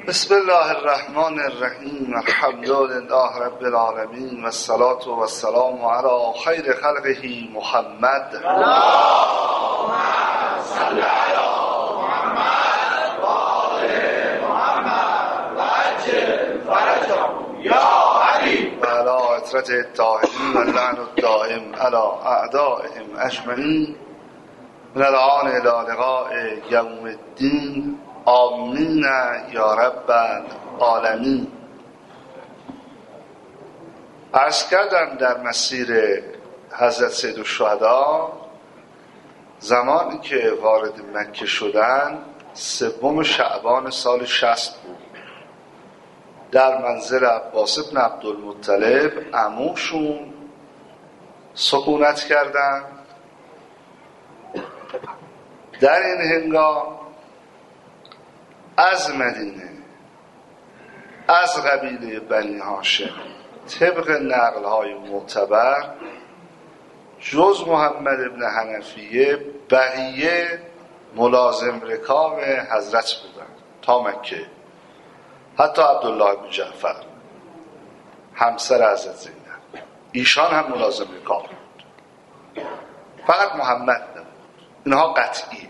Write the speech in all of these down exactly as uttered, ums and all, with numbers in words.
بسم الله الرحمن الرحیم. الحمد لله رب العالمین و الصلاة و السلام علی خیر خلقه محمد. اللهم صل علی محمد و آل محمد و عجل فرجهم یا علی و علی عترت الطاهرین و اللعن الدائم علی اعدائهم اجمعین من الآن الی لقاء یوم الدین. آمین یا رب العالمین. عرض کردم در مسیر حضرت سیدالشهدا زمانی که وارد مکه شدن سوم شعبان سال شصت بود. در منزل عباس بن عبدالمطلب عموشون سکونت کردن. در این هنگام از مدینه از قبیله بنی هاشم طبق نقل‌های معتبر جز محمد ابن حنفیه بقیه ملازم رکاب حضرت بودن تا مکه. حتی عبدالله بن جعفر همسر حضرت زینب ایشان هم ملازم رکاب بود، فقط محمد نبود. اینها قطعیه.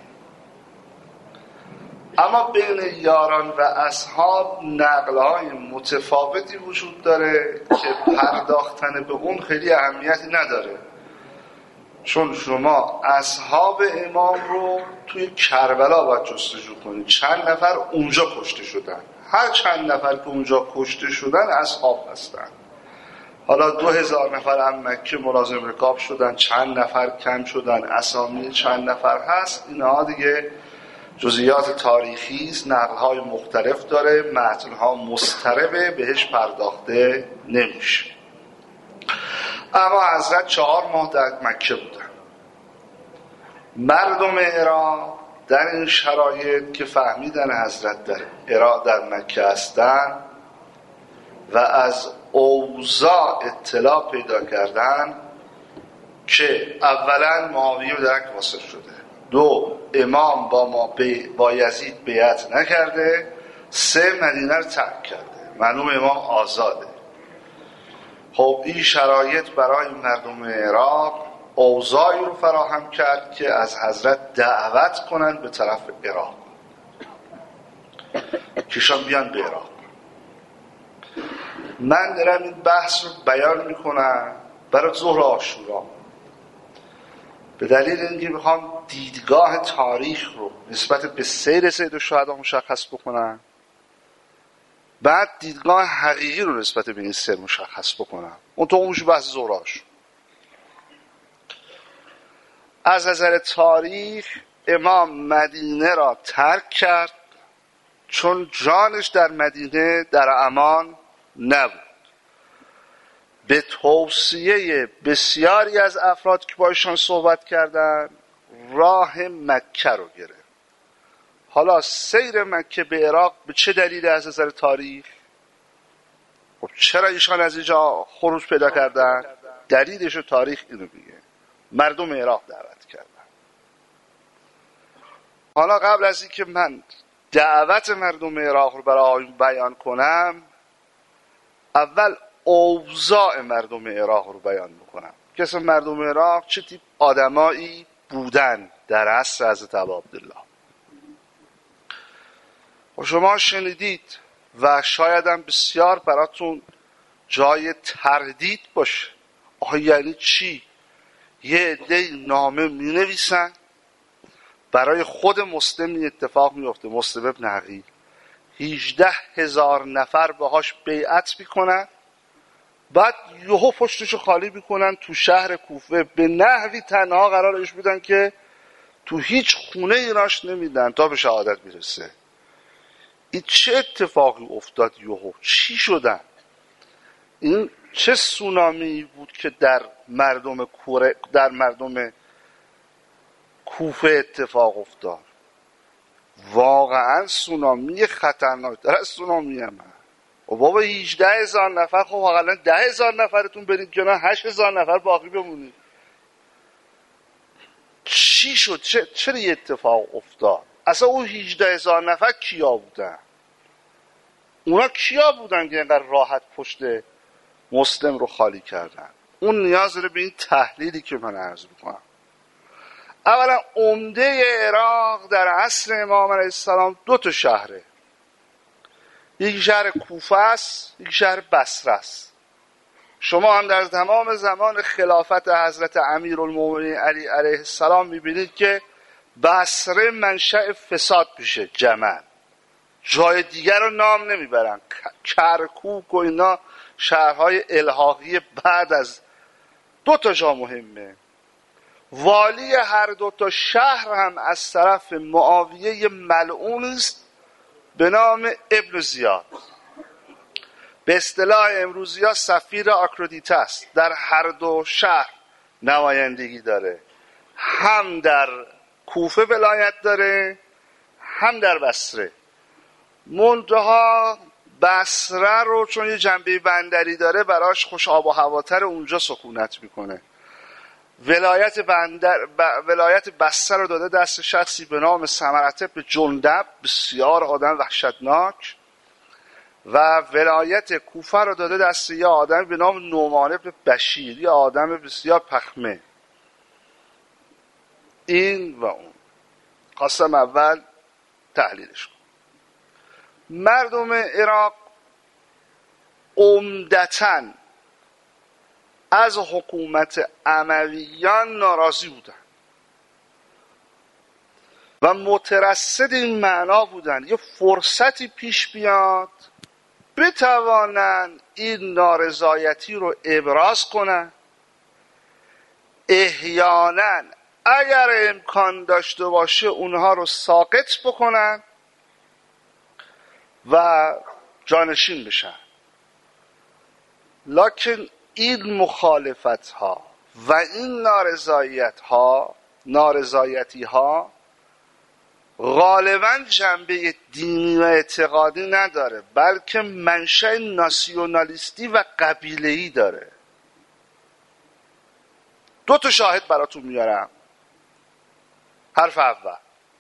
اما بین یاران و اصحاب نقل‌های متفاوتی وجود داره که پرداختن به اون خیلی اهمیتی نداره، چون شما اصحاب امام رو توی کربلا باید جستجو کنید. چند نفر اونجا کشته شدن، هر چند نفر که اونجا کشته شدن اصحاب هستن. حالا دو هزار نفر هم مکه ملازم رکاب شدن، چند نفر کم شدن، اسامی چند نفر هست، اینها دیگه جزئیات تاریخی است، نقل‌های مختلف داره، متن‌ها مضطربه، بهش پرداخته نمیشه. اما حضرت چهار ماه در مکه بودن. مردم عراق در این شرایط که فهمیدن حضرت در عراق در مکه هستن و از اوضاع اطلاع پیدا کردن که اولا معاویه به درک واصل شده، دو امام با ما با یزید بیعت نکرده، سه مدینه رو ترک کرده، معلوم امام آزاده. خب این شرایط برای مردم عراق اوضاعی رو فراهم کرد که از حضرت دعوت کنند به طرف عراق، کشان بیان به عراق. من دارم این بحث رو بیان میکنم برای ظهر عاشورا، به دلیل اینکه میخوام دیدگاه تاریخ رو نسبت به سیر سیدالشهدا مشخص بکنم، بعد دیدگاه حقیقی رو نسبت به این سیر مشخص بکنم. اون تو اونش بحث زوراش. از نظر تاریخ امام مدینه را ترک کرد چون جانش در مدینه در امان نبود. به توصیه بسیاری از افراد که با ایشان صحبت کردن راه مکه رو گرفت. حالا سیر مکه به عراق به چه دلیل از نظر تاریخ؟ خب چرا ایشان از اینجا خروج پیدا کردن؟ دلیلش تاریخ اینو میگه، مردم عراق دعوت کردن. حالا قبل از اینکه من دعوت مردم عراق رو برای بیان کنم، اول اوضاع مردم عراق رو بیان میکنم که اصلا مردم عراق چه تیپ آدمایی بودن در عصر حضرت ابا عبدالله. و شما شنیدید و شاید هم بسیار براتون جای تردید باشه، آها یعنی چی؟ یه عده نامه می نویسن، برای خود مسلم این اتفاق میفته، مسلم ابن عقیل هجده هزار نفر باهاش بیعت میکنن، بعد یهو پشتشو خالی میکنن تو شهر کوفه، به نحوی تنها قرارش میدن که تو هیچ خونه ایراش نمیدن تا به شهادت میرسه. این چه اتفاقی افتاد؟ یهو چی شدن؟ این چه سونامی بود که در مردم کوره در مردم کوفه اتفاق افتاد؟ واقعا سونامی خطرناکتر از سونامی هم هست. و بابا هجده هزار نفر، خب حالا ده هزار نفرتون برید کنار، هشت هزار نفر باقی بمونید. چی شد؟ چه چرا یه اتفاق افتاد؟ اصلا اون هجده هزار نفر کیا بودن؟ اونا کیا بودن که اینقدر راحت پشت مسلم رو خالی کردن؟ اون نیاز داره به این تحلیلی که من عرض میکنم. اولا عمده عراق در عصر امام علیه السلام دو تا شهره، یک شهر کوفه است، یک شهر بصره است. شما هم در تمام زمان خلافت حضرت امیرالمومنین علی علیه السلام میبینید که بصره منشأ فساد میشه. جمع جای دیگر رو نام نمیبرن، کرکوک و اینا شهرهای الحاقی بعد از دو تا جا مهمه. والی هر دو تا شهر هم از طرف معاویه ملعون است به نام ابن زیاد. به اصطلاح امروزی ها سفیر آکرودیته است. در هر دو شهر نمایندگی داره، هم در کوفه ولایت داره هم در بصره. منتها بصره رو چون یه جنبه بندری داره براش خوش آب و هواتر، اونجا سکونت میکنه. ولایت بندر ب... ولایت بصره رو داده دست شخصی به نام ثمرة بن جندب، بسیار آدم وحشتناک، و ولایت کوفه رو داده دست یه آدم به نام نعمان بن بشیر، یه آدم بسیار پخمه. این و اون خواستم اول تحلیلش کنم. مردم عراق عمدتاً از حکومت امویان ناراضی بودن و مترصد این معنا بودن یه فرصتی پیش بیاد بتوانن این نارضایتی رو ابراز کنن، احیانا اگر امکان داشته باشه اونها رو ساقط بکنن و جانشین بشن. لکن این مخالفت ها و این نارضایت ها نارضایتی ها غالبا جنبه دینی و اعتقادی نداره، بلکه منشأ ناسیونالیستی و قبیله‌ای داره. دو تا شاهد براتون میارم. حرف اول،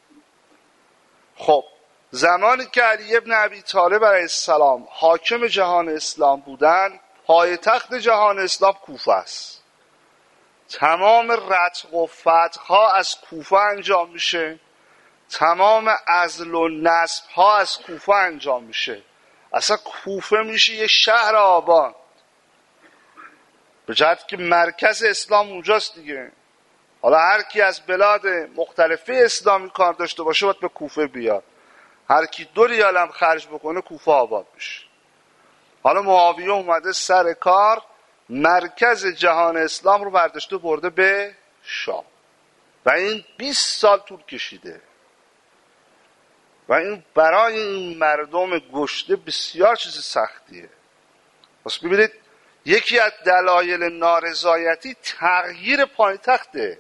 خب زمانی که علی ابن ابی طالب علیه السلام حاکم جهان اسلام بودن، پایتخت جهان اسلام کوفه است. تمام رتق و فتح ها از کوفه انجام میشه، تمام عزل و نصب ها از کوفه انجام میشه. اصلا کوفه میشه یه شهر آباد، به جهت که مرکز اسلام اونجاست دیگه. حالا هر کی از بلاد مختلفه اسلامی کار داشته باشه باید به کوفه بیاد. هر کی دو ریال هم خرج بکنه کوفه آباد میشه. حالا معاویه اومده سر کار، مرکز جهان اسلام رو برداشته برده به شام و این بیست سال طول کشیده و این برای این مردم گشته بسیار چیز سختیه. پس ببینید یکی از دلایل نارضایتی تغییر پایتخته.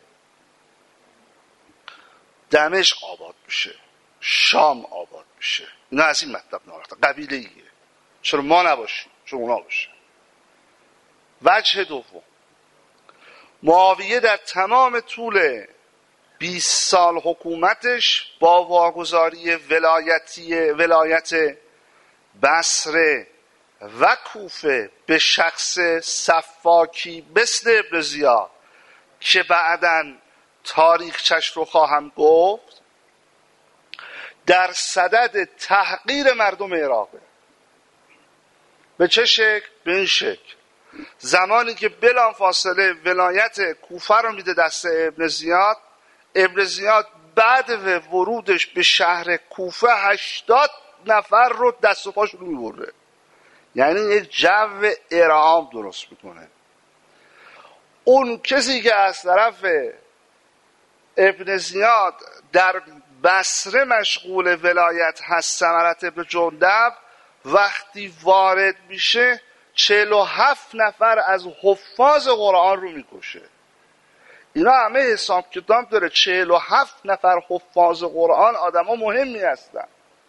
دمشق آباد میشه، شام آباد میشه. اینا از این مطلب ناراحته، قبیله ایه. چرا ما نباشیم؟ چرا اونا باشه؟ وجه دوم، معاویه در تمام طول بیست سال حکومتش با واگذاری ولایتی ولایت بصره و کوفه به شخص سفاکی مثل ابن زیاد که بعداً تاریخچش رو خواهم گفت، در صدد تحقیر مردم عراقه. به چه شکل؟ به این شکل: زمانی که بلافاصله ولایت کوفه رو میده دست ابن زیاد، ابن زیاد بعد ورودش به شهر کوفه هشتاد نفر رو دست و پاش رو میبره، یعنی یک جو ارهاب درست میکنه. اون کسی که از طرف ابن زیاد در بصره مشغول ولایت هست، ثمرة بن جندب، وقتی وارد میشه چهل و هفت نفر از حفاظ قرآن رو میکشه. اینا همه حساب کتاب داره. چهل و هفت نفر حفاظ قرآن آدم ها مهمی هستن.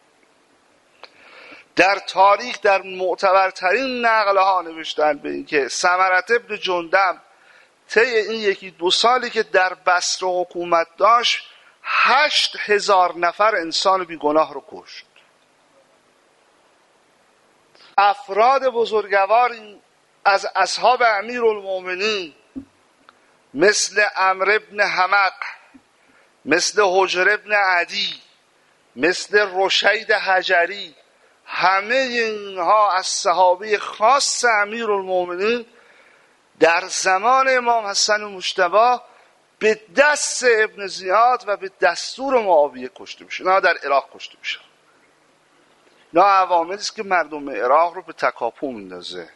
در تاریخ در معتبرترین نقله ها نوشتن به این که ثمرة بن جندب طی این یکی دو سالی که در بصره حکومت داشت هشت هزار نفر انسان بیگناه رو کشت. افراد بزرگواری از اصحاب امیرالمومنین مثل عمرو بن حمق، مثل حجر بن عدی، مثل رشید حجری، همه اینها از صحابه خاص امیرالمومنین در زمان امام حسن مجتبی به دست ابن زیاد و به دستور معاویه کشته میشه. نه در عراق کشته میشه. نه عواملی است که مردم عراق رو به تکاپو میندازه.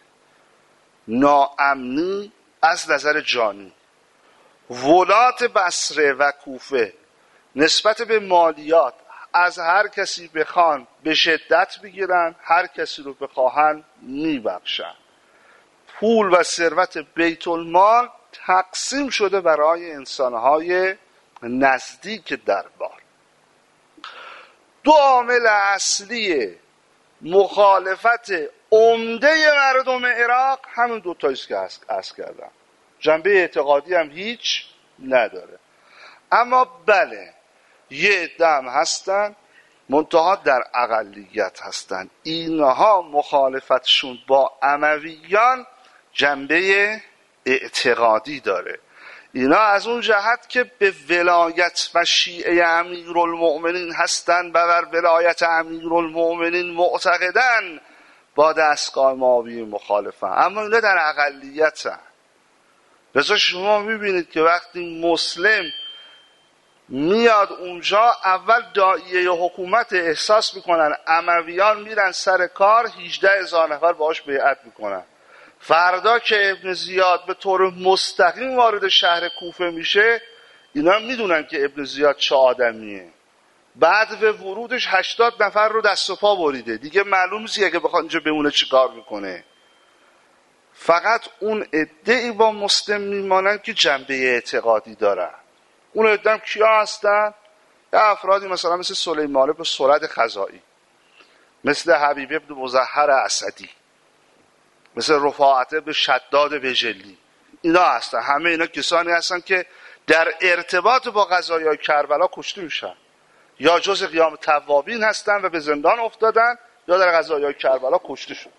ناامنی از نظر جانی. ولات بصره و کوفه نسبت به مالیات از هر کسی بخوان به شدت بگیرن، هر کسی رو بخواهن میبخشن. پول و ثروت بیت المال تقسیم شده برای انسانهای نزدیک دربار. دو عامل اصلی مخالفت عمده مردم عراق همین دو تاییست که عرض کردم. جنبه اعتقادی هم هیچ نداره. اما بله یه عده هم هستن منتها در اقلیت هستن. اینها مخالفتشون با امویان جنبه اعتقادی داره. اینا از اون جهت که به ولایت و شیعه امیرالمؤمنین هستن و بر ولایت امیرالمؤمنین معتقدن با دستگاه معاویه مخالفن، اما اینا در اقلیت هستن. لذا شما میبینید که وقتی مسلم میاد اونجا اول داعیه حکومت احساس میکنن، امویان میرن سر کار، هجده هزار نفر باهاش بیعت میکنن. فردا که ابن زیاد به طور مستقیم وارد شهر کوفه میشه، اینا میدونن که ابن زیاد چه آدمیه. بعد به ورودش هشتاد نفر رو دست و پا بریده، دیگه معلوم نیست که بخواد اینجا بمونه چی کار میکنه. فقط اون عده‌ای با مسلم میمانن که جنبه اعتقادی دارن. اون عده هم کیا هستن؟ یه افرادی مثلا مثل سلیمان بن سرد خزاعی، مثل حبیب بن مظهر اسدی، مثل رفاعت بن شداد بجلی. اینا هستن. همه اینا کسانی هستن که در ارتباط با قضایای کربلا کشته میشن، یا جز قیام توابین هستن و به زندان افتادن، یا در قضایای کربلا کشته شدن.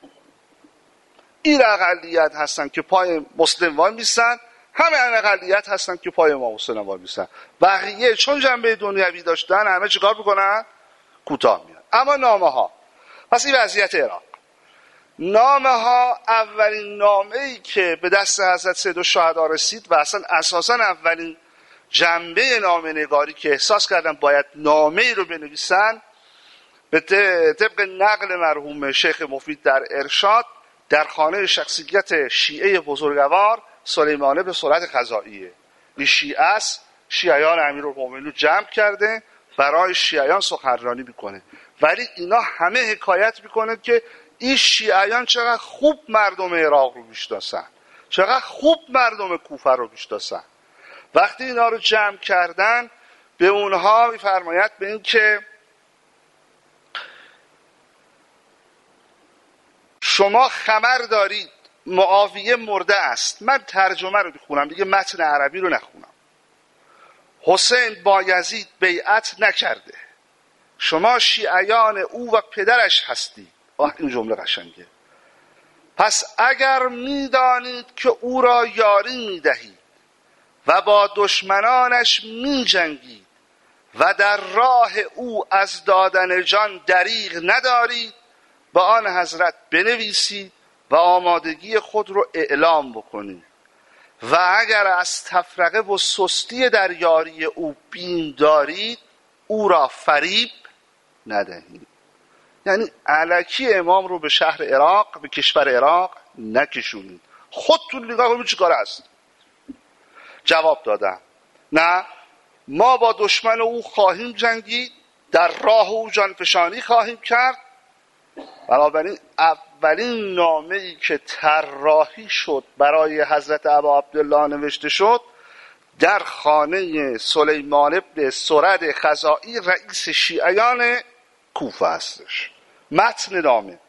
این اقلیت هستن که پای مسلم وای میسن، همه اقلیت هستن که پای امام حسین وای میسن. بقیه چون جنبه دنیوی داشتن همه چیکار میکنن؟ کوتاه میان. اما نامه ها، پس این وضعیت عراق. نامه ها، اولین نامه ای که به دست حضرت سید الشهدا رسید و اصلا اساسا اولین جنبه نامه نگاری که احساس کردن باید نامه ای رو بنویسن، به طبق نقل مرحوم شیخ مفید در ارشاد، در خانه شخصیت شیعه بزرگوار سلیمان بن سرد خزاعیه. این شیعه است، شیعیان امیرالمومنین رو جمع کرده برای شیعیان سخنرانی میکنه. ولی اینا همه حکایت میکنه که این شیعیان چقدر خوب مردم عراق رو میشناسن، چقدر خوب مردم کوفه رو میشناسن. وقتی اینا رو جمع کردن به اونها میفرماید به این که شما خبر دارید معاویه مرده است. من ترجمه رو میخونم دیگه، متن عربی رو نخونم. حسین با یزید بیعت نکرده، شما شیعیان او و پدرش هستید. این جمله قشنگه. پس اگر میدانید که او را یاری میدهید و با دشمنانش میجنگید و در راه او از دادن جان دریغ ندارید، با آن حضرت بنویسید و آمادگی خود رو اعلام بکنید. و اگر از تفرقه و سستی در یاری او بیم دارید، او را فریب ندهید. یعنی الکی امام رو به شهر عراق، به کشور عراق نکشونید. خودتون نگاه کنید چی کار است. جواب دادم نه، ما با دشمن او خواهیم جنگید، در راه او جانفشانی خواهیم کرد. بنابراین اولین نامه‌ای که طراحی شد برای حضرت ابا عبدالله نوشته شد در خانه سلیمان بن سرد خزاعی، رئیس شیعیان کوفه هستش. متن نامه: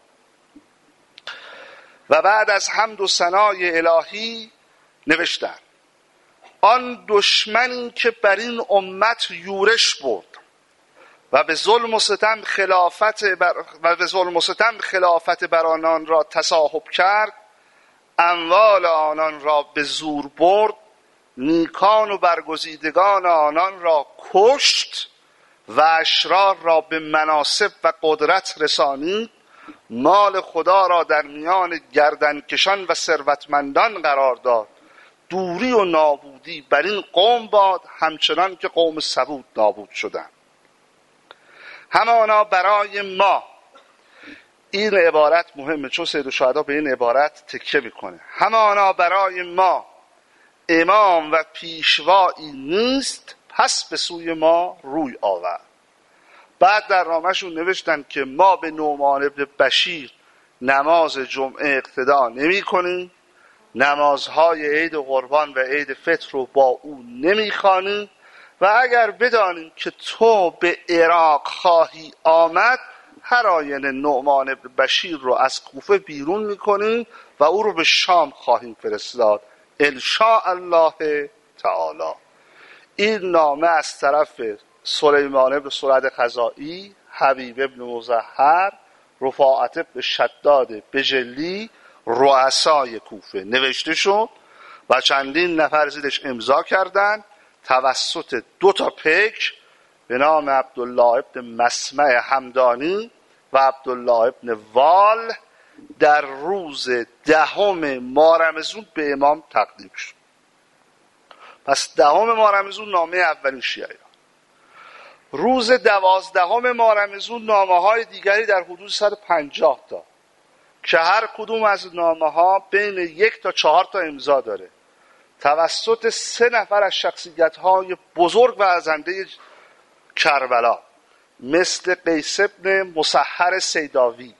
و بعد از حمد و ثنای الهی نوشتن آن دشمنی که بر این امت یورش برد و به ظلم و ستم خلافت بر و به ظلم و ستم خلافت بر آنان را تصاحب کرد، اموال آنان را به زور برد، نیکان و برگزیدگان آنان را کشت و اشرار را به مناصب و قدرت رسانید، مال خدا را در میان گردنکشان و ثروتمندان قرار داد. دوری و نابودی بر این قوم باد، همچنان که قوم ثمود نابود شدند. همانا برای ما، این عبارت مهمه چون سید الشهدا به این عبارت تکیه میکنه، همانا برای ما امام و پیشوایی نیست، پس به سوی ما روی آورد. بعد در نامه‌شون نوشتن که ما به نعمان ابن بشیر نماز جمعه اقتدا نمی کنیم، نمازهای عید قربان و عید فطر رو با او نمی خوانیم و اگر بدانیم که تو به عراق خواهی آمد، هر آینه نعمان ابن بشیر رو از کوفه بیرون می کنیم و او رو به شام خواهیم فرستاد ان شاء الله تعالی. این نامه از طرف سلیمان ابن سرد خزاعی، حبیب ابن مظهر، رفاعت ابن شداد بجلی، رؤسای کوفه نوشته شد و چندین نفر زیرش امضا کردند توسط دو تا پیک به نام عبدالله ابن مسمع همدانی و عبدالله ابن وال در روز دهم ماه رمضان به امام تقدیم شد. پس دهم ماه رمضان نامه اولین شیعه. روز دوازدهم ماه رمضان نامه های دیگری در حدود صد و پنجاه تا که هر کدوم از نامه ها بین یک تا چهار تا امضا داره توسط سه نفر از شخصیت های بزرگ و ارزنده کربلا، مثل قیس ابن مسحر سیداوی،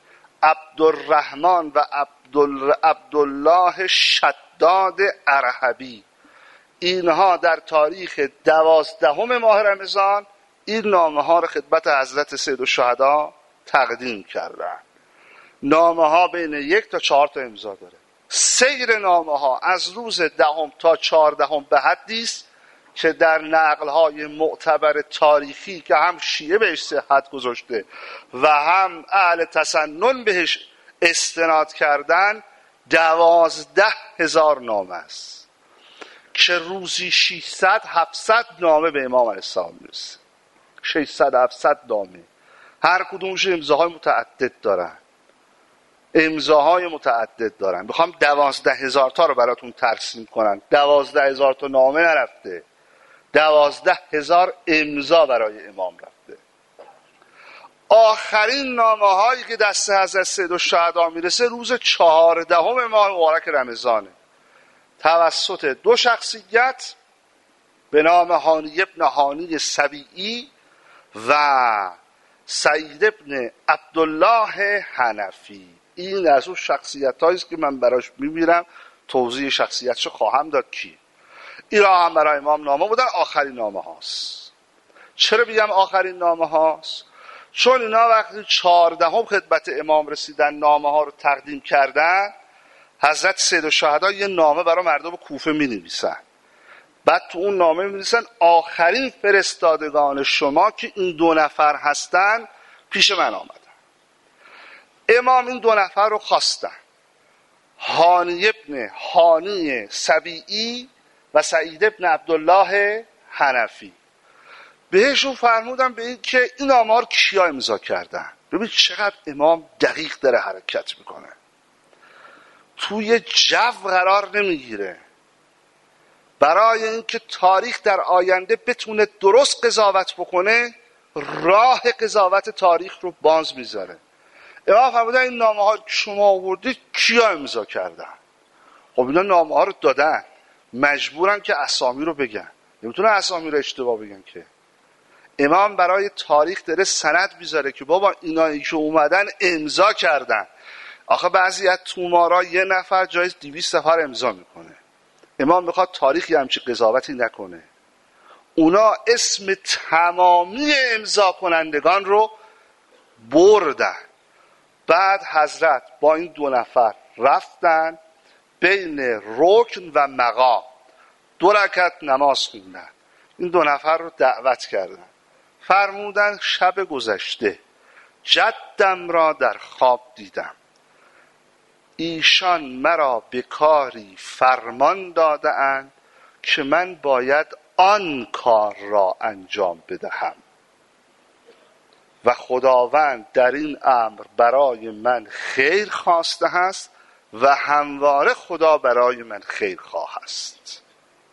عبدالرحمن و عبدال... عبدالله شداد ارهبی. اینها در تاریخ دوازدهم ماه رمضان این نامه ها را خدمت حضرت سید الشهدا تقدیم کردن. نامه ها بین یک تا چهار تا امضا داره. سیر نامه ها از روز دهم تا چهاردهم به حدی است که در نقل های معتبر تاریخی که هم شیعه بهش صحت گذاشته و هم اهل تسنن بهش استناد کردن، دوازده هزار نامه است که روزی ششصد هفتصد نامه به امام علیه السلام میرسه. ششصد هفتصد نامه، هر کدومش امضاهای متعدد دارن امضاهای متعدد دارن. بخوام دوازده هزار تا رو براتون ترسیم کنن، دوازده هزار تا نامه نرفته، دوازده هزار امضا برای امام رفته. آخرین نامه هایی که دست حضرت سید الشهدا میرسه روز چهاردهم ماه مبارک رمضانه توسط دو شخصیت به نام هانی ابن هانی سبیعی و سعید ابن عبدالله حنفی. این از اون شخصیت هاییست که من براش میمیرم توضیح شخصیتشو خواهم داد. کی این را هم برای امام نامه بودن، آخرین نامه هاست. چرا بگم آخرین نامه هاست؟ چون اینا وقتی چهاردهم خدمت امام رسیدن نامه ها رو تقدیم کردن، حضرت سید الشهدا یه نامه برای مردم کوفه می نویسن. بعد تو اون نامه می نویسن آخرین فرستادگان شما که این دو نفر هستن پیش من آمدن. امام این دو نفر رو خواستن، هانی ابن هانی سبیعی و سعید ابن عبدالله حنفی. بهشون فرمودن به این که این نامه ها رو کیا امضا کردن. ببین چقدر امام دقیق داره حرکت میکنه، توی جو قرار نمیگیره. برای اینکه تاریخ در آینده بتونه درست قضاوت بکنه، راه قضاوت تاریخ رو باز میذاره. امام فرمودن این نامه ها که شما آوردید کیا امضا کردن؟ خب اینا نامه ها رو دادن، مجبورن که اسامی رو بگن، نمیتونه اسامی رو اشتباه بگن که. امام برای تاریخ داره سند میذاره که بابا اینایی که اومدن امضا کردن. آخه بعضی از تومارا یه نفر جایز دویست نفر امضا میکنه. امام میخواد تاریخی همچی قضاوتی نکنه. اونا اسم تمامی امضا کنندگان رو بردن. بعد حضرت با این دو نفر رفتن بین رکن و مقام دو رکعت نماز خوندن. این دو نفر رو دعوت کردن، فرمودند شب گذشته جدم را در خواب دیدم، ایشان مرا به کاری فرمان داده اند که من باید آن کار را انجام بدهم و خداوند در این امر برای من خیر خواسته است و همواره خدا برای من خیر خواه است.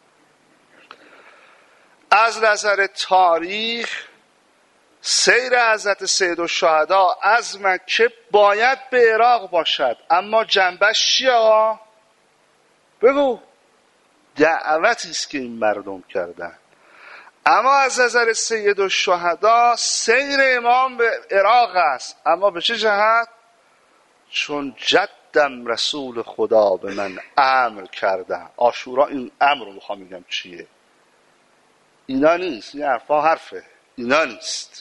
از نظر تاریخ سیر حضرت سیدالشهدا از مکه باید به عراق باشد، اما جنبش چیه آقا؟ بگو. دعوتی است که این مردم کردن. اما از نظر سیدالشهدا سیر امام به عراق است، اما به چه جهت؟ چون جدم رسول خدا به من امر کردن. عاشورا این امر رو میخوام بگم چیه، اینا نیست، این حرفا حرفه، اینا نیست.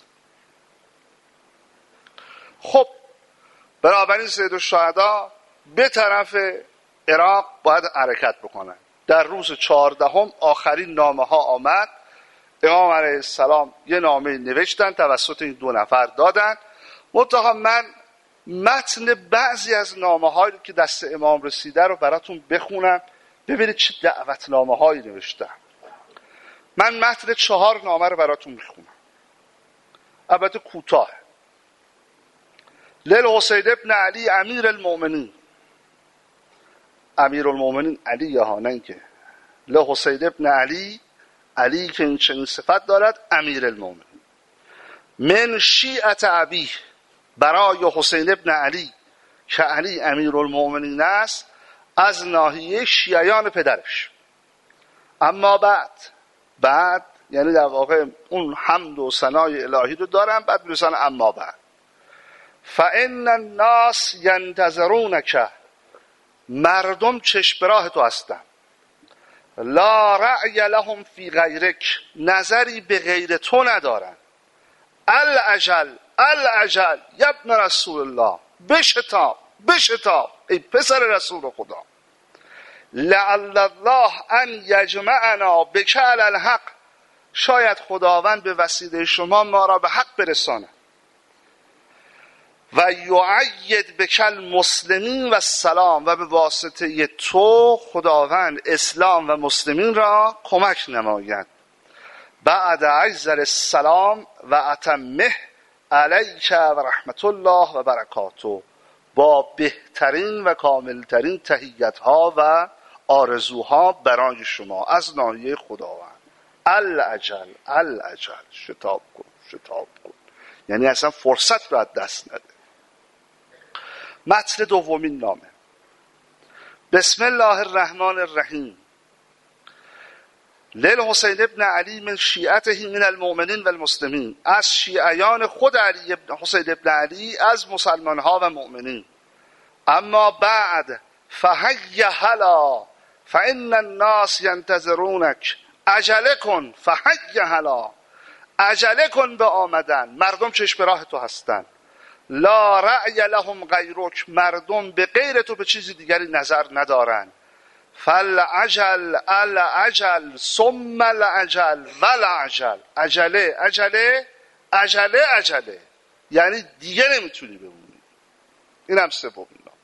خب بنابراین سیدالشهدا به طرف عراق باید حرکت بکنن. در روز چهاردهم آخرین نامه ها آمد. امام علیه السلام یه نامه نوشتن، توسط این دو نفر دادن. منتها من متن بعضی از نامه هایی که دست امام رسیده رو براتون بخونم ببینید چه دعوتنامه هایی نوشتن. من متن چهار نامه رو براتون میخونم، البته کوتاه. للحسین ابن علی امیر المؤمنین، امیر المؤمنین علی ها، نه اینکه لحسین ابن علی، علی که این چنین صفت دارد، امیر المؤمنین. من شیعت ابی، برای حسین ابن علی که علی امیر المؤمنین است از ناحیه شیعیان پدرش. اما بعد بعد یعنی در واقع اون حمد و ثنای الهی رو دارن، بعد میرسن اما بعد. فان الناس ینتظرونک، مردم چشم به راه تو هستن. لا رأی لهم فی غیرک، نظری به غیر تو ندارن. الاجل الاجل یا ابن رسول الله، بشتاب بشتاب ای پسر رسول خدا. لعل الله ان یجمعنا بک علی الحق، شاید خداوند به وسیله شما ما را به حق برساند. و یعید بک المسلمین و السلام، و به واسطه تو خداوند اسلام و مسلمین را کمک نماید. بعد عجل السلام و اتمه علیک و رحمت الله و برکاته، با بهترین و کاملترین تحیت‌ها و آرزوها برای شما از ناحیه خداوند. الاجل الاجل، شتاب کن شتاب کن، یعنی اصلا فرصت رو از دست نده. متن دومین نامه. بسم الله الرحمن الرحیم. للحسین ابن علی من شیعته من المؤمنین و المسلمین، از شیعیان خود علی ابن حسین ابن علی از مسلمان ها و مؤمنین. اما بعد فحی هلا فان الناس ینتظرونک، عجله کن، فحی هلا، عجله کن به آمدن، مردم چشم راه تو هستن. لا رأی لهم غیرک، مردم به غیر تو به چیزی دیگری نظر ندارن. فالعجل العجل ثم العجل والعجل، عجله عجله عجله عجله، یعنی دیگه نمیتونی بمونی. این هم سومین نامه.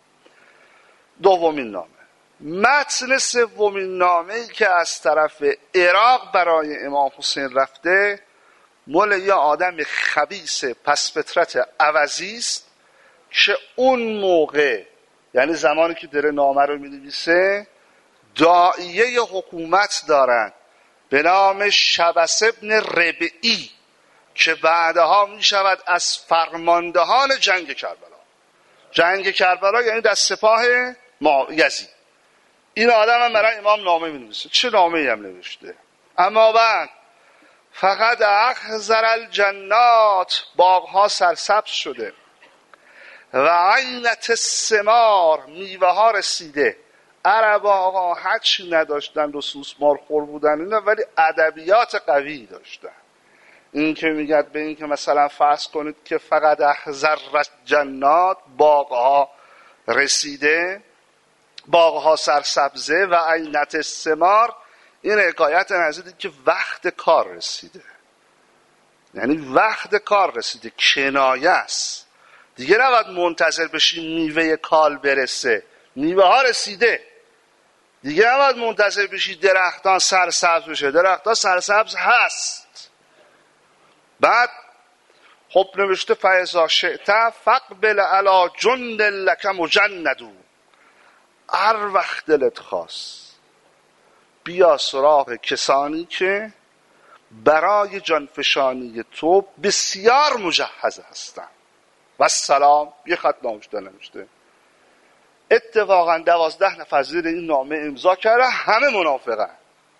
دومین نامه. متن سومین نامه‌ای که از طرف عراق برای امام حسین رفته مال یه آدم خبیث پس فطرت عوضی است که اون موقع، یعنی زمانی که داره نامه رو می‌نویسه، داعیه حکومت دارن به نام شبس ابن ربعی که بعدها میشود از فرماندهان جنگ کربلا. جنگ کربلا یعنی در سپاه یزید. این آدم هم برای امام نامه می‌نویسه. چه نامه‌ای هم نوشته. اما بعد فقط اخضر الجنات، باغها سرسبز شده، و عینت الثمار، میوه ها رسیده. عربا آقا هرچی نداشتن و سوسمار خور بودن اینا، ولی ادبیات قوی داشتن. این که میگد به این که مثلا فرض کنید که فقط اخضر الجنات، باغها رسیده، باغها سرسبزه، و عینت الثمار، این حکایت نزدیک که وقت کار رسیده. یعنی وقت کار رسیده، کنایه است دیگه. نباید منتظر بشی میوه کال برسه، میوه ها رسیده دیگه. نباید منتظر بشی درختان سرسبز بشه، درختان سرسبز هست. بعد خب نوشته فاذا شئت فاقبل علی جند لک مجندو، هر وقت دلت خواست بیا سراغ کسانی که برای جانفشانی تو بسیار مجهز هستن. و سلام. یه خط نامشته نوشته. اتفاقا دوازده نفر زیر این نامه امضا کرده، همه منافقن.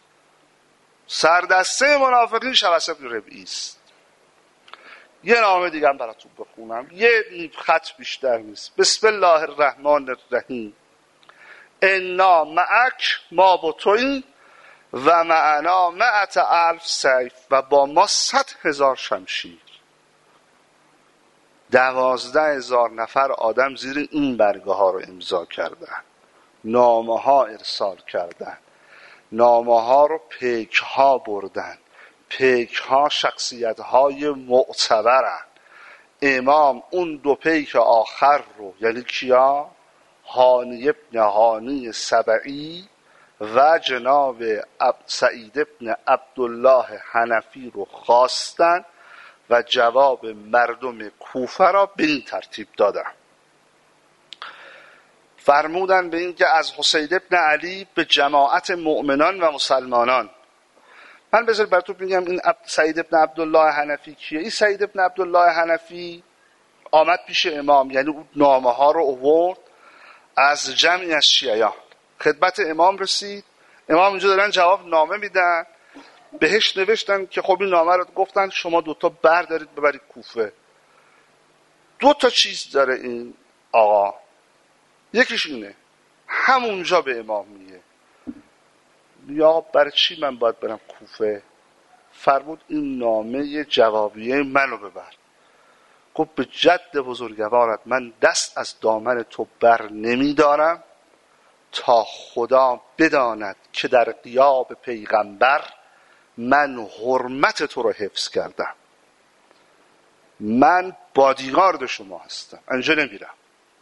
سردسته منافقین شبس بن ربعی است. یه نامه دیگه هم براتون بخونم، یه خط بیشتر نیست. بسم الله الرحمن الرحیم. انا معک، ما با توییم، و معنا مئت الف سیف، و با ما صد هزار شمشیر. دوازده هزار نفر آدم زیر این برگه ها رو امضا کردن، نامه ها ارسال کردن، نامه ها رو پیک ها بردن. پیک ها شخصیت های معتبرن. امام اون دو پیک آخر رو، یعنی کیا؟ هانی ابن هانی سبعی و جناب سعید ابن عبدالله حنفی رو خواستن و جواب مردم کوفه را به این ترتیب دادن. فرمودن به این که از حسین ابن علی به جماعت مؤمنان و مسلمانان. من بذار براتون بگم این سعید ابن عبدالله حنفی کیه. این سعید ابن عبدالله حنفی آمد پیش امام، یعنی اون نامه ها رو آورد از جمعی از شیعیان، خدمت امام رسید. امام اینجا دارن جواب نامه میدن. بهش نوشتن که خب این نامه رو گفتن شما دوتا بردارید ببرید کوفه. دو تا چیز داره این آقا. یکیش اینه، همونجا به امام میگه یا برای چی من باید برم کوفه؟ فرمود این نامه جوابیه منو ببر. گفت به جد بزرگوارت من دست از دامن تو بر نمیدارم تا خدا بداند که در غیاب پیغمبر من حرمت تو رو حفظ کردم. من بادیگارد شما هستم، انجا نمیرم.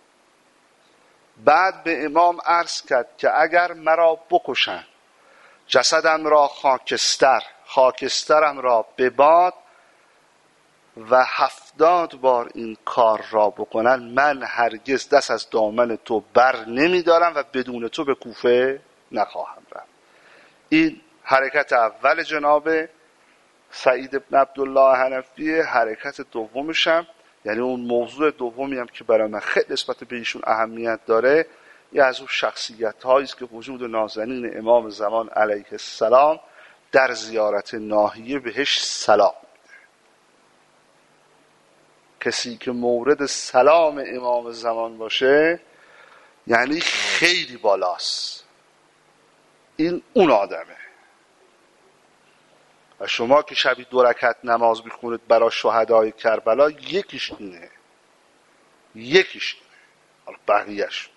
بعد به امام عرض کرد که اگر مرا بکشن، جسدم را خاکستر، خاکسترم را به باد و هفتاد بار این کار را بکنن، من هرگز دست از دامن تو بر نمیدارم و بدون تو به کوفه نخواهم رفت. این حرکت اول جناب سعید ابن عبدالله حنفی. حرکت دومش هم، یعنی اون موضوع دومی هم که برای من خیلی نسبت به ایشون اهمیت داره، یه از اون شخصیت هایی است که وجود نازنین امام زمان علیه السلام در زیارت ناحیه بهش سلام میده. کسی که مورد سلام امام زمان باشه یعنی خیلی بالاست. این اون آدمه. و شما که شبی دو رکعت نماز میخونید برای شهدای کربلا، یکیش اینه، یکیش اینه. حالا بقیه‌اش.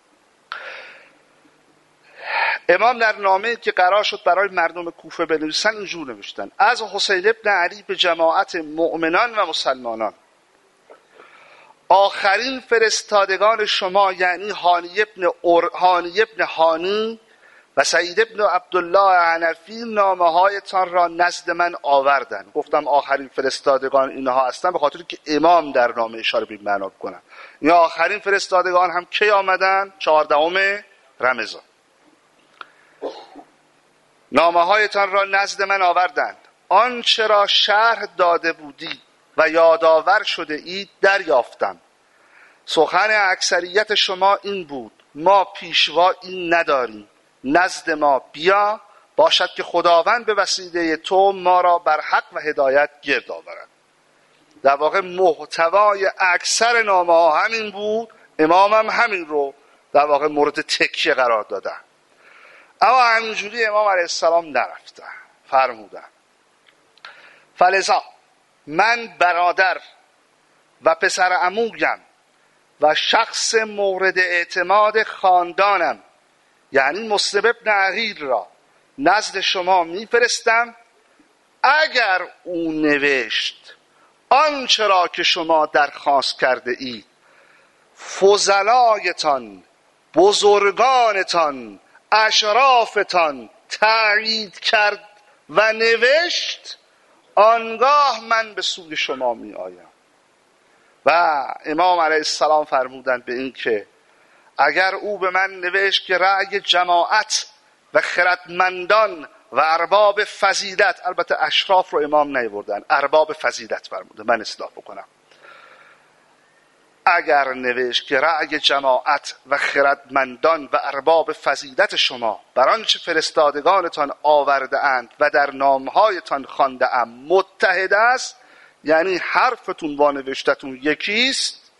امام در نامه‌ای که قرار شد برای مردم کوفه بنویسن اینجور نوشتن: از حسین ابن علی به جماعت مؤمنان و مسلمانان، آخرین فرستادگان شما یعنی هانی ابن, اور... هانی ابن هانی و سعید ابن عبدالله حنفی نامه هایتان را نزد من آوردن. گفتم آخرین فرستادگان اینها هستن به خاطر که امام در نامه اشاره به معنا کنن. این آخرین فرستادگان هم کی آمدن؟ چهاردهم رمضان. نامه هایتان را نزد من آوردند. آنچه را شرح داده بودید و یادآور شده اید دریافتم. سخن اکثریت شما این بود: ما پیشوا این نداریم، نزد ما بیا، باشد که خداوند به وسیله تو ما را بر حق و هدایت گرد آورد. در واقع محتوای اکثر نامه ها همین بود. امام هم همین رو در واقع مورد تکیه قرار دادن. اما همینجوری امام علیه السلام نرفتن. فرمودن فلذا من برادر و پسر عمویم و شخص مورد اعتماد خاندانم یعنی مسلم ابن عقیل را نزد شما میفرستم اگر او نوشت آنچه را که شما درخواست کرده اید، فضلایتان، بزرگانتان، اشرافتان تایید کرد و نوشت، آنگاه من به سوی شما می آیم. و امام علیه السلام فرمودند به این که اگر او به من نوشت که رأی جماعت و خردمندان و ارباب فضیلت، البته اشراف رو امام نیاوردن، ارباب فضیلت فرموده، من اصلاح بکنم، اگر نوشت که رأی جماعت و خردمندان و ارباب فضیلت شما بر آنچه فرستادگانتان آورده اند و در نامهایتان خوانده ام متحد است، یعنی حرفتون با نوشتتون یکیست،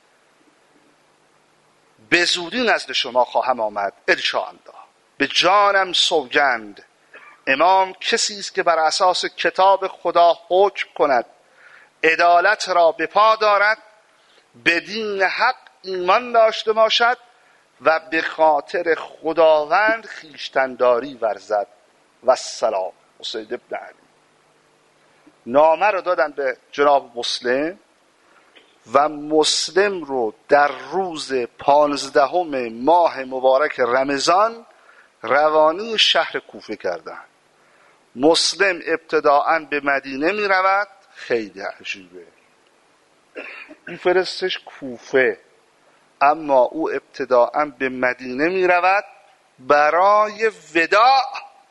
به زودی نزد شما خواهم آمد انشاءالله. به جانم سوگند امام کسی است که بر اساس کتاب خدا حکم کند، عدالت را به پا دارد، به دین حق ایمان داشته باشد و به خاطر خداوند خویشتن‌داری ورزد. و السلام. اسید ابن علی. نامه رو دادن به جناب مسلم و مسلم رو در روز پانزدهم ماه مبارک رمضان روانی شهر کوفه کردن. مسلم ابتداعاً به مدینه می رود، خیلی عجیبه، میفرستش کوفه، اما او ابتداعاً به مدینه می رود برای وداع.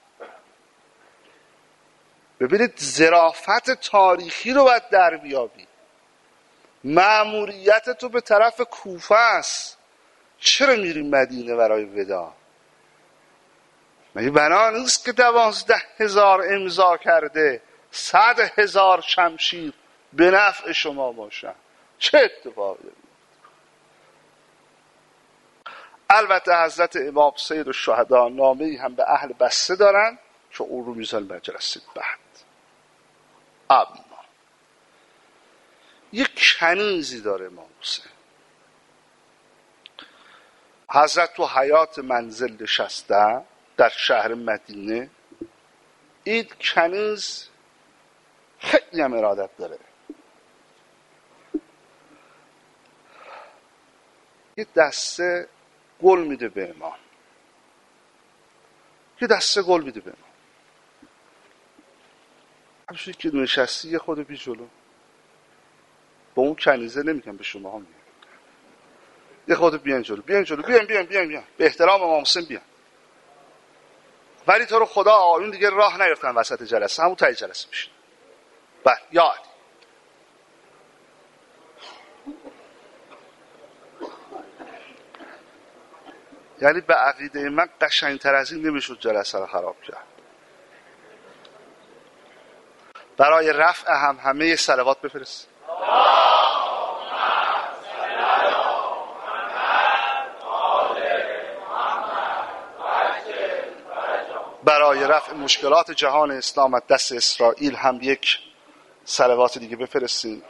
ببینید ظرافت تاریخی رو باید در بیابی. مأموریت تو به طرف کوفه است، چرا میری مدینه برای وداع؟ مگه بنا نیست که دوازده هزار امضا کرده، صد هزار شمشیر به نفع شما باشن؟ چه اتفاقی دارید؟ البته حضرت امام سید الشهدا نامه‌ای هم به اهل بصره دارن که اون رو میذارن بر جلسه بعد. اما یک کنیزی داره امام حسین. حضرت تو حیات منزل نشسته در شهر مدینه. این کنیز خیلی هم ارادت داره. یه دسته گل میده به امام، یه دسته گل میده به امام. همچنین که نشستی یه خود بی جلو، با اون کنیزه نمیگم به شما هم میگم، یه خود بیان جلو، بیان جلو، بیان بیان بیان بیان به احترام امام حسین بیان. ولی تو رو خدا آقایون دیگه راه نیفتن وسط جلسه، همون تای جلسه میشن. بله یا علی. یعنی به عقیده من قشنگتر از این نمیشد جلسه رو خراب کرد. برای رفع هم همه صلوات بفرست. برای رفع مشکلات جهان اسلام از دست اسرائیل هم یک صلوات دیگه بفرستیم.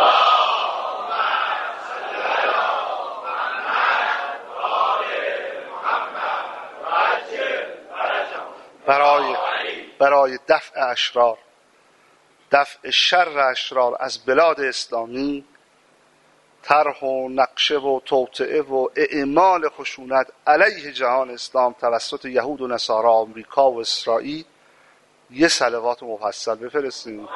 برای برای دفع اشرار، دفع شر اشرار از بلاد اسلامی، طرح و نقشه و توطئه و اعمال خشونت علیه جهان اسلام توسط یهود و نصارا آمریکا و اسرائیل یه صلوات مفصل بفرستیم.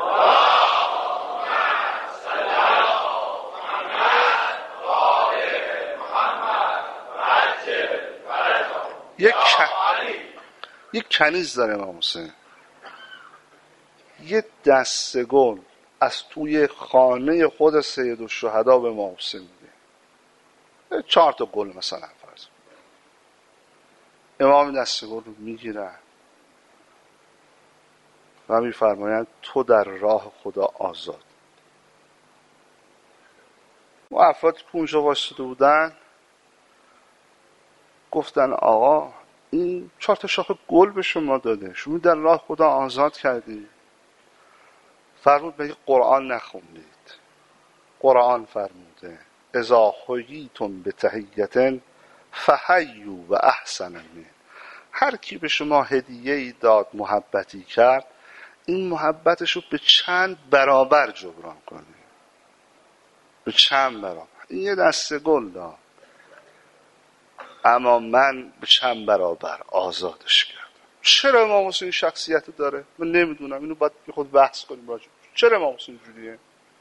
یک یک کنیز داره امام حسین، یه دسته گل از توی خانه خود سید الشهدا به امام حسین میده، چهار تا گل مثلا فرض. امام دسته گل رو میگیرن و میفرمایند تو در راه خدا آزاد. و افرادی که اونجا واسطه بودن گفتن آقا این چهار تا شاخه گل به شما داده، شما در راه خدا آزاد کردی. فرمود مگه قرآن نخوندید؟ قرآن فرموده اذا حییتم بتحیة فحیوا و احسن منها. هر کی به شما هدیه‌ای داد، محبتی کرد، این محبتش رو به چند برابر جبران کنه، به چند برابر. این یه دسته گل داد، اما من به چند برابر آزادش کردم. چرا امام حسین شخصیت داره؟ من نمیدونم، اینو باید خود بحث کنیم راجع. چرا امام حسین جوریه؟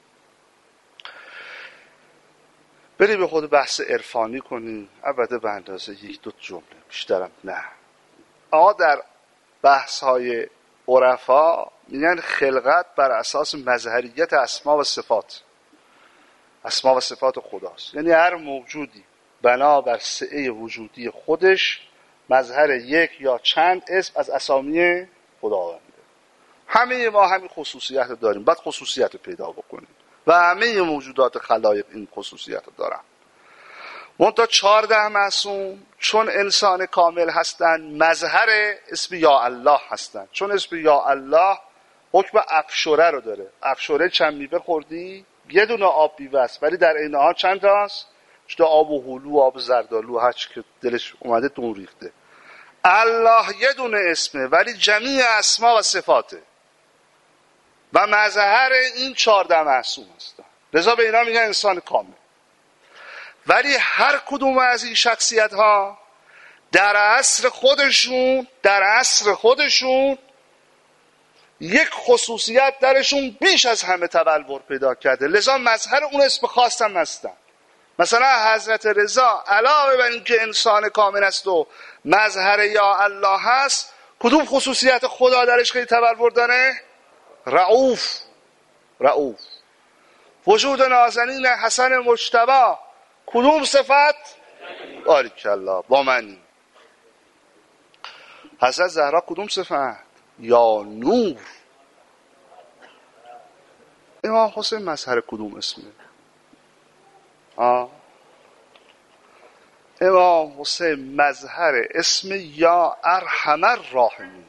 بری به خود بحث عرفانی کنیم، البته به اندازه یک دو جمله، بیشترم نه. آقا در بحث های عرفا میگن خلقت بر اساس مظهریت اسما و صفات، اسما و صفات خداست. یعنی هر موجودی بنا بر سعه وجودی خودش مظهر یک یا چند اسم از اسامی خداونده. همه ما همین خصوصیت داریم، باید خصوصیت پیدا بکنیم و همه موجودات خلایق این خصوصیت دارن. منتها چهارده معصوم چون انسان کامل هستن مظهر اسم یا الله هستن، چون اسم یا الله حکم افشوره رو داره. افشوره چند میوه خوردی؟ یه دونه آب بیوه است، ولی در این آب چند تاست؟ چطور آب و هلو، آب زردالو، هر چی که دلش اومده دون ریخته. الله یه دونه اسمه ولی جمیع اسما و صفاته و مظهر این چهارده معصوم هستن، لذا به اینا میگن انسان کامل. ولی هر کدوم از این شخصیت ها در عصر خودشون در عصر خودشون یک خصوصیت درشون بیش از همه تبلور پیدا کرده، لذا مظهر اون اسم خاص هم هستن. مثلا حضرت رضا علاوه بر اینکه انسان کامل است و مظهر یا الله هست، کدوم خصوصیت خدا درش خیلی تبلور داره؟ رؤوف. رؤوف. وجود نازنین حسن مجتبی کدوم صفت؟ باریکالله، با منی. حضرت زهرا کدوم صفت؟ یا نور. امام حسین مظهر کدوم اسمه؟ آه. امام حسین مظهر اسم یا ارحم الراحمین.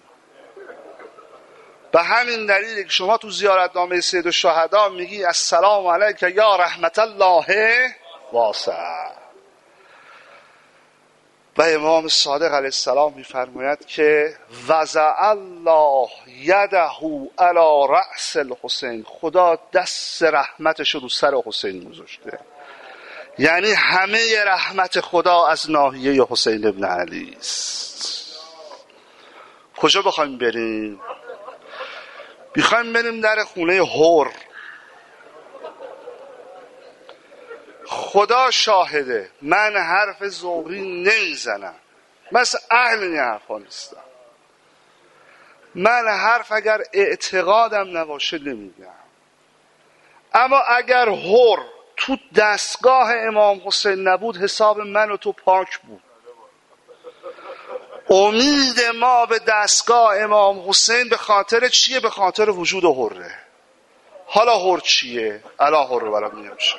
به همین دلیل که شما تو زیارتنامه سید الشهدا میگی السلام علیک یا رحمت الله واسع، و امام صادق علیه السلام میفرماید که وضع الله یده علی رأس الحسین، خدا دست رحمتش رو سر حسین گذاشته. یعنی همه رحمت خدا از ناحیه حسین ابن علی است. کجا بخوایم بریم؟ بخوایم بریم در خونه حور. خدا شاهده من حرف ذوقی نمیزنم، مثل اهل این حرفا نیستم. من حرف اگر اعتقادم نباشه نمیگم، اما اگر حور تو دستگاه امام حسین نبود حساب من و تو پاک بود. امید ما به دستگاه امام حسین به خاطر چیه؟ به خاطر وجود حره. حالا حر چیه؟ الان حر رو برام میامشه.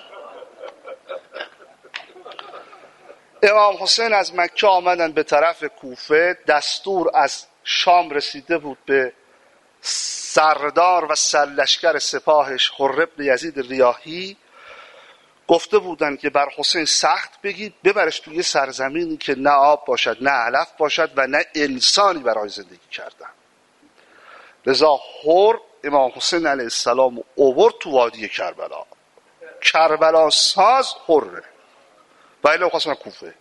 امام حسین از مکه آمدن به طرف کوفه، دستور از شام رسیده بود به سردار و سرلشکر سپاهش حر بن یزید ریاحی، گفته بودن که بر حسین سخت بگید ببرش توی سرزمینی که نه آب باشد نه علف باشد و نه انسانی برای زندگی کردن. لذا حر امام حسین علیه السلام اوورد تو وادی کربلا. کربلا ساز حره و اینا خواستن کوفه.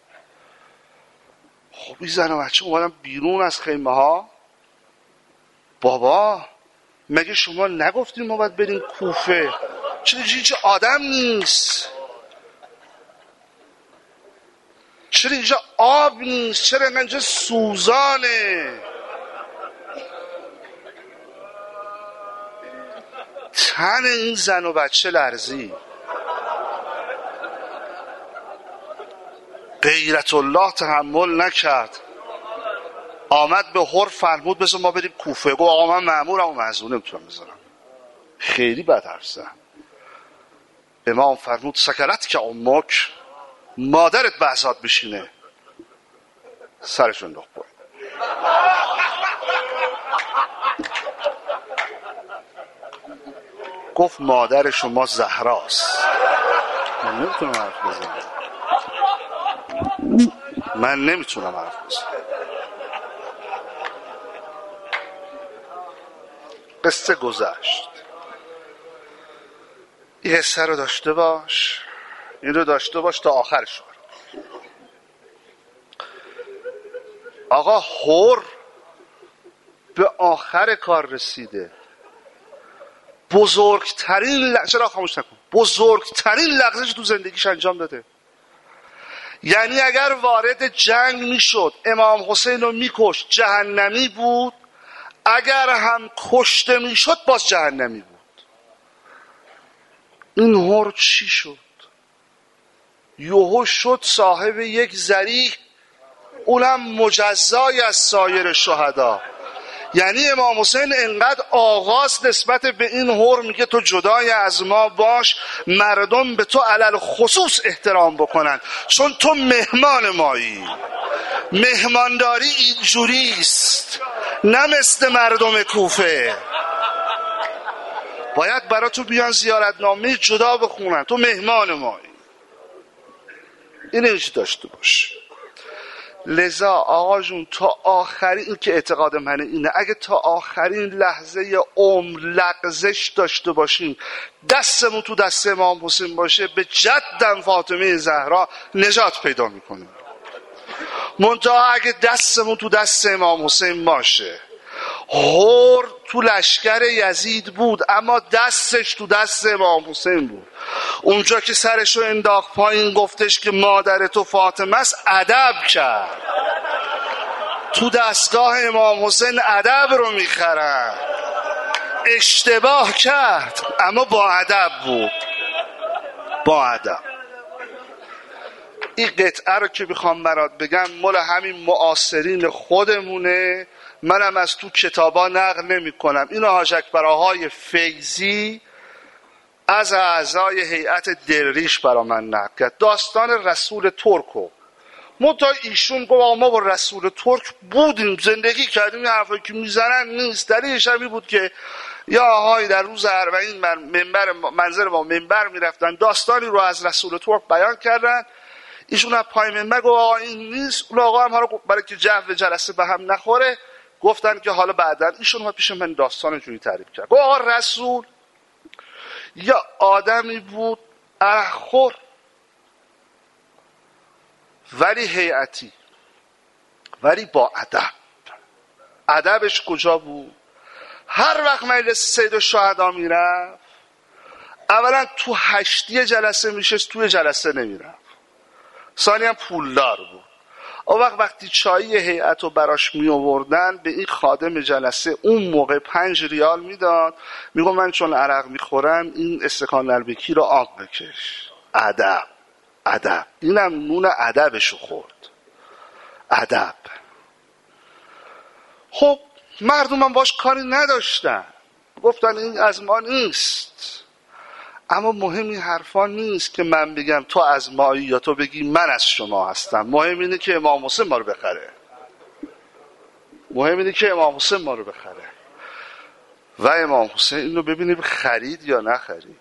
خب این زن و بچه اومدن بیرون از خیمه ها. بابا مگه شما نگفتین ما باید بریم کوفه؟ چرا اینجا آدم نیست؟ چرا اینجا آب نیست؟ چرا اینجا سوزانه؟ تن این زن و بچه لرزی. غیرت الله تحمل نکرد، آمد به حر فرمود بذار ما بریم کوفه. گفت آقا من مأمورم و معزول نمیتونم بذارم. خیلی بد حرف زد. امام فرمود سکرت که امک، مادرت بحثات بشینه. سرشون انداخت پایین. گفت مادر شما زهراست. من نمیتونم حرف بزنم. من نمیتونم حرف بزنم. قصه گذشت. این حسه رو داشته باش، این رو داشته باش تا آخرش. آقا هور به آخر کار رسیده. بزرگترین ل... چرا خاموش نکن؟ بزرگترین لغزش تو زندگیش انجام داده. یعنی اگر وارد جنگ میشد امام حسین رو میکشت جهنمی بود، اگر هم کشته میشد باز جهنمی بود. این هور چی شد؟ یهو شد صاحب یک ذریح، اونم مجزای از سایر شهدا. یعنی امام حسین انقدر آغاز نسبت به این هور میگه تو جدای از ما باش، مردم به تو علل خصوص احترام بکنن چون تو مهمان مایی. مهمانداری اینجوریست، نه مثل مردم کوفه باید برای تو بیان زیارتنامه جدا بخونن، تو مهمان مایی. این ایش داشته باش. لذا آقا جون تا آخرین، این که اعتقاد منه اینه، اگه تا آخرین لحظه عمر لغزش داشته باشیم دستمون تو دست امام حسین باشه، به جدم فاطمه زهرا نجات پیدا میکنیم. منتها اگه دستمون تو دست امام حسین باشه، هور تو لشکر یزید بود اما دستش تو دست امام حسین بود. اونجا که سرشو انداخت پایین گفتش که مادر تو فاطمه است، ادب کرد. تو دستگاه امام حسین ادب رو میخرن. اشتباه کرد اما با ادب بود، با ادب. این قطعه رو که میخوام برات بگم مال همین معاصرین خودمونه، منم از تو کتابا نقل نمی کنم. اینو حاج اکبر آقای فیضی از اعضای هیئت دریش برا من نقل کرد. داستان رسول ترکو منتها ایشون گفت ما با رسول ترک بودیم، زندگی کردیم، این حرفایی که میزنن نیست. دلیلش هم بود که یا آقای در روز اربعین منبر منظر با منبر میرفتن، داستانی رو از رسول ترک بیان کردن، ایشون از پای منبر گفت آقا این نیست. اون آقا هم برای که جو جلسه به هم نخوره گفتن که حالا بعدن. ایشون ها پیش من داستان جوری تعریف کرد. گفت آقا رسول یا آدمی بود عرقخور ولی هیئتی، ولی با ادب. ادبش کجا بود؟ هر وقت مجلس سید الشهدا میرفت اولا تو هشتی جلسه میشست، توی جلسه نمیرفت. ثانی هم پولدار بود. اون وقت وقتی چایی هیئت رو براش می آوردن به این خادم جلسه اون موقع پنج ریال میداد، میگم من چون عرق میخورم این استکان نلبکی رو آب بکش. ادب، ادب. اینم نون ادبشو خورد. ادب. خب مردم هم باش کاری نداشتن، گفتن این از ما نیست. اما مهم این حرفا نیست که من بگم تو از مایی یا تو بگی من از شما هستم. مهم اینه که امام حسین ما رو بخره. مهم اینه که امام حسین ما رو بخره. و امام حسین اینو ببینیم خرید یا نخرید.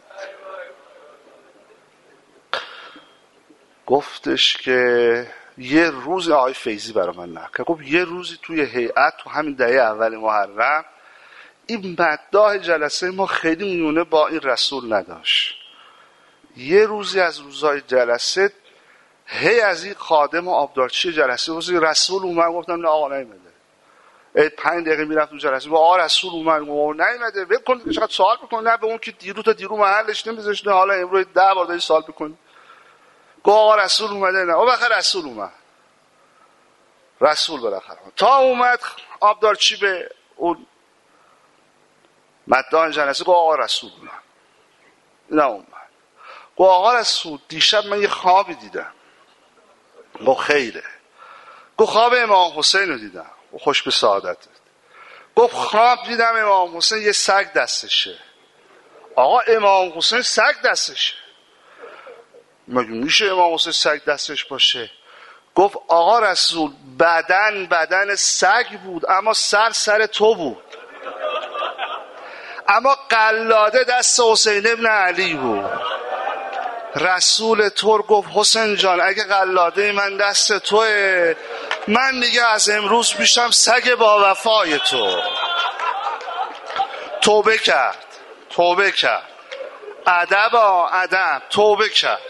گفتش که یه روز آقای فیضی برای من نکرد، گفت یه روزی توی هیئت تو همین دهه اول محرم این مداح جلسه ما خیلی میونه با این رسول نداشت. یه روزی از روزهای جلسه هی از این خادم و آبدارچی جلسه روزی رسول اومد، گفتم نه آقا نیومده. ای پنج دقیقه میرفت تو جلسه آقا رسول اومد، گفتم نیومده. ول کن چقدر سوال بکن، نه به اون که دیرو تا دیرو محلش نمیذاشته، حالا امروز ده بار داری سوال بکن. گفت آقا رسول اومده. نه بالاخره رسول اومد. رسول بالاخره تا اومد آبدارچی به اون مدان جلسه گفت آقا رسول اومد. نه اومد. گفت آقا رسول دیشب من یه خوابی دیدم. گفت خیره. گفت خواب امام حسین رو دیدم. گفت خوش به سعادتت. گفت خواب دیدم امام حسین یه سگ دستشه. آقا امام حسین سگ دستشه؟ مگه میشه امام حسین سگ دستش باشه؟ گفت آقا رسول بدن بدن سگ بود اما سر سر تو بود، اما قلاده دست حسین ابن علی بود. رسول تور گفت حسین جان اگه قلاده من دست توه، من دیگه از امروز میشم سگ با وفای تو. توبه کرد توبه کرد ادب ادب توبه کرد.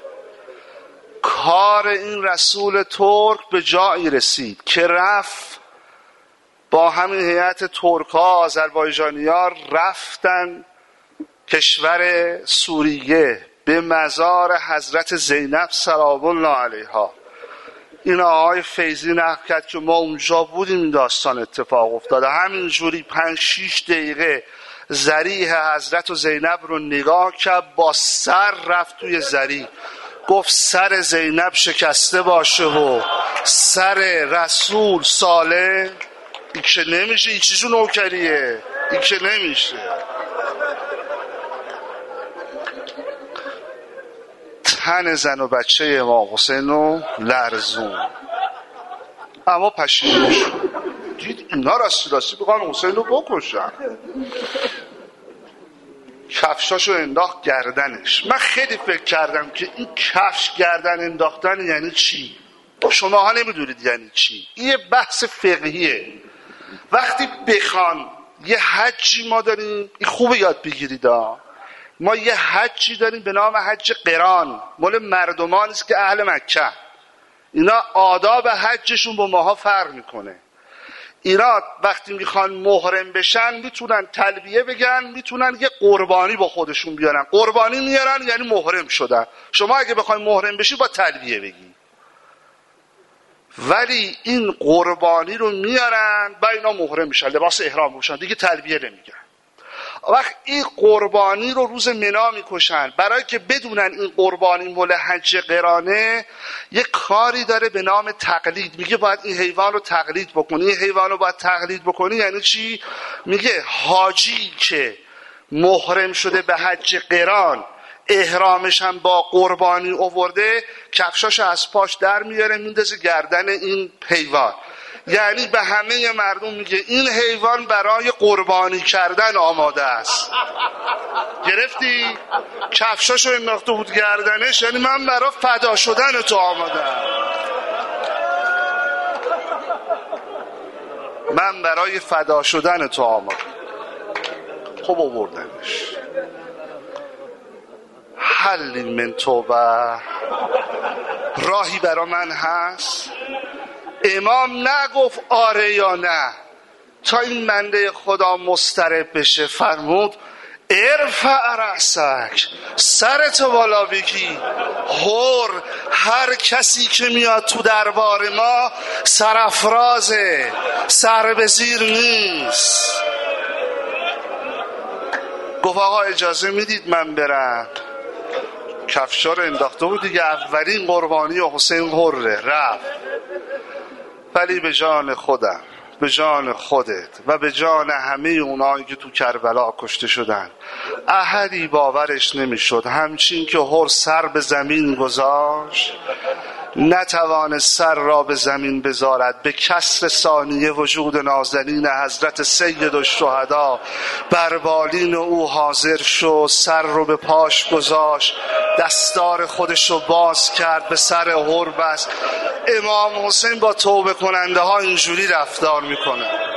کار این رسول ترک به جایی رسید که رفت با همین هیئت ترک‌ها آذربایجانی‌ها رفتن کشور سوریه به مزار حضرت زینب سلام الله علیها. این آقای فیضی نقل کرد که ما اونجا بودیم این داستان اتفاق افتاده. همینجوری پنج شیش دقیقه ذریح حضرت و زینب رو نگاه کرد، با سر رفت توی ذریح، گفت سر زینب شکسته باشه و سر رسول صالح. این که نمیشه، این چیزو نوکریه، این که نمیشه. تن زن و بچه امام حسین رو لرزون، اما پشیمون شد. دید اینا راستی راستی بخوان حسین رو بکشن. کفشاشو انداخت گردنش. من خیلی فکر کردم که این کفش گردن انداختن یعنی چی؟ شماها نمیدونید یعنی چی. این یه بحث فقهیه. وقتی بخوان یه حجی ما داریم، این خوبه یاد بگیرید ها. ما یه حجی داریم به نام حج قران، مال مردمانی است که اهل مکه. اینا آداب حجشون با ماها فرق میکنه. اینا وقتی میخوان محرم بشن میتونن تلبیه بگن، میتونن یه قربانی با خودشون بیارن. قربانی میارن یعنی محرم شدن. شما اگه بخواید محرم بشی با تلبیه بگی. ولی این قربانی رو میارن با اینا محرم میشن، لباس احرام میشن، دیگه تلبیه نمیگن. وقت این قربانی رو روز منا میکشن. برای که بدونن این قربانی مال حج قرانه، یک کاری داره به نام تقلید. میگه باید این حیوان رو تقلید بکنی. این حیوان رو باید تقلید بکنی یعنی چی؟ میگه حاجی که محرم شده به حج قران، احرامش هم با قربانی آورده، کفشاش از پاش در میاره میندازه گردن این حیوان. یعنی به همه مردم میگه این حیوان برای قربانی کردن آماده است. گرفتی؟ کفشاشو انداخته بود گردنش، یعنی من برای فدا شدن تو آماده‌ام. من برای فدا شدن تو آماده. خب آوردنش. حلی من توبه، راهی برا من هست؟ امام نگفت آره یا نه تا این بنده خدا مضطرب بشه. فرمود ارفع رأسک، سرت بالا بگی. هر هر کسی که میاد تو دربار ما سرافرازه، سر به زیر نیست. گفت آقا اجازه میدید من برم؟ کفشا رو انداخته بود دیگه، اولین قربانی حسین حره رفت. ولی به جان خودم، به جان خودت و به جان همه اونایی که تو کربلا کشته شدن، احدی باورش نمیشد همچین که هر سر به زمین گذاشت نتوان سر را به زمین بذارد. به کسر ثانیه وجود نازنین حضرت سید الشهدا بر بالین او حاضر شد، سر رو به پاش گذاشت، دستار خودش رو باز کرد، به سر هر بست. امام حسین با توبه کننده ها اینجوری رفتار میکنه.